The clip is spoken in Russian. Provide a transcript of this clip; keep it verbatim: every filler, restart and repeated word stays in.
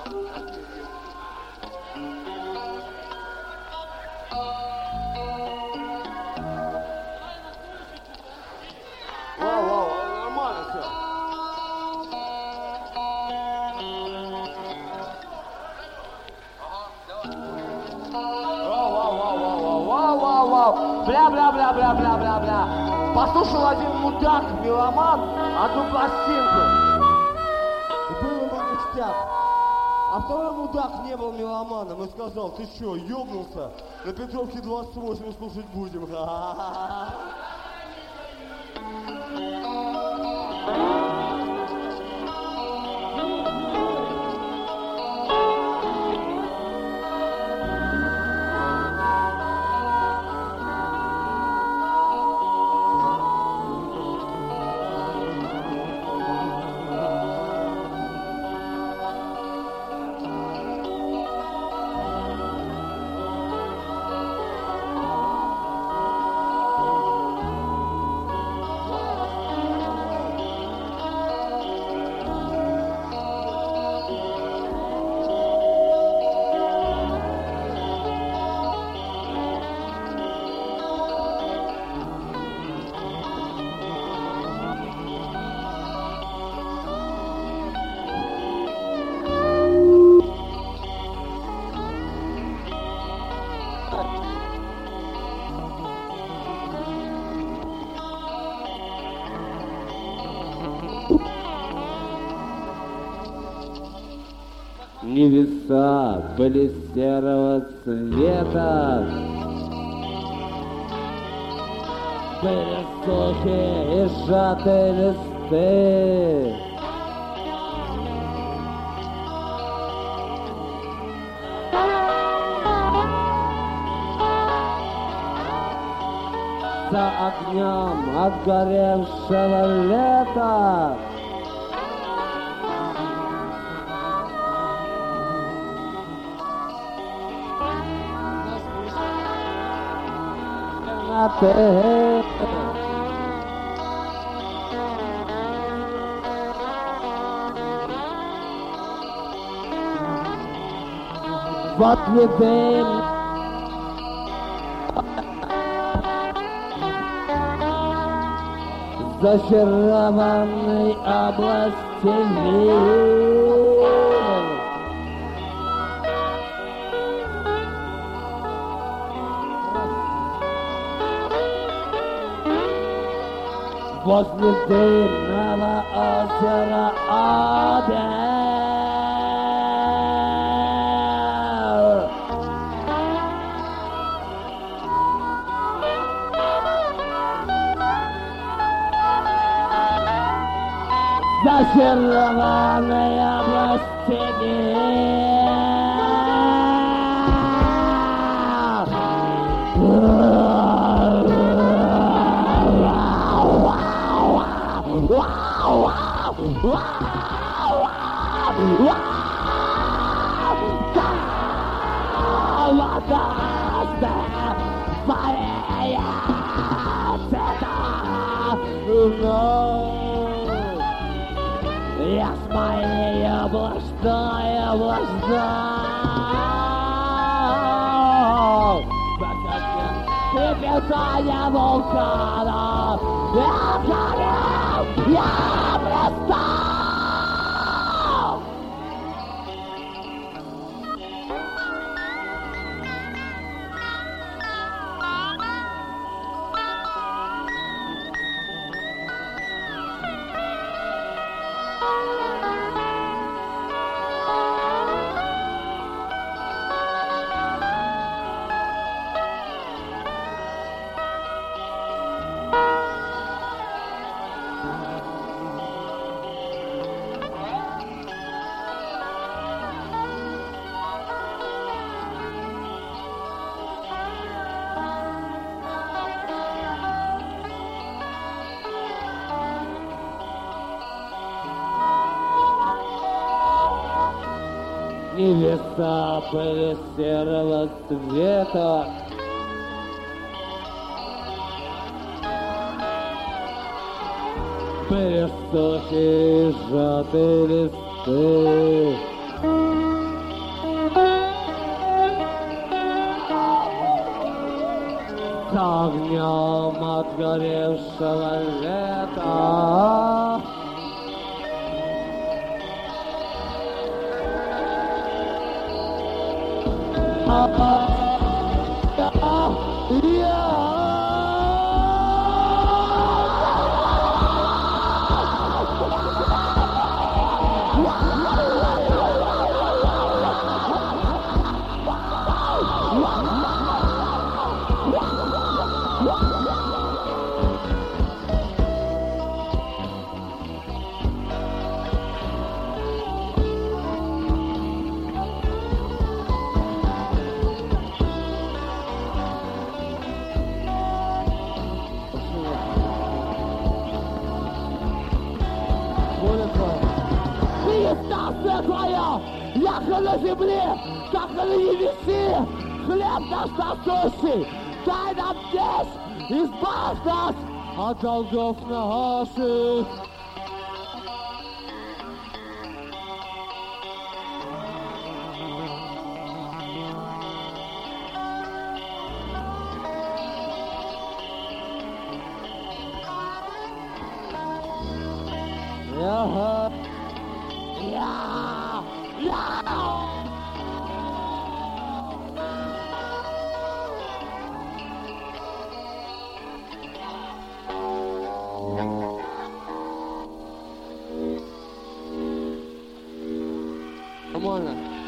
Бля-бля-бля-бля-бля-бля-бля. Послушал один мудак, меломан, одну пластинку. И был ему ништяк. А второй мудак не был меломаном и сказал: ты что, ёбнулся? На Петровке двадцать восемь слушать будем. Небеса были серого цвета, были сухие и сжатые листы. За огнем отгоревшего лета вот видим зачарованной области мира. Возле дымного озера Одер. Зачарованной области мира. Я с моей областной областной и питание вулкана. Я горел, я блистал. Небеса были серого цвета, были сухие сжатые листы. огнем отгоревшего лета. Яко на земле, так и на небеси, хлеб наш насущный, дай нам здесь, избавь нас от долгов наших. Я, я, я. Нормально.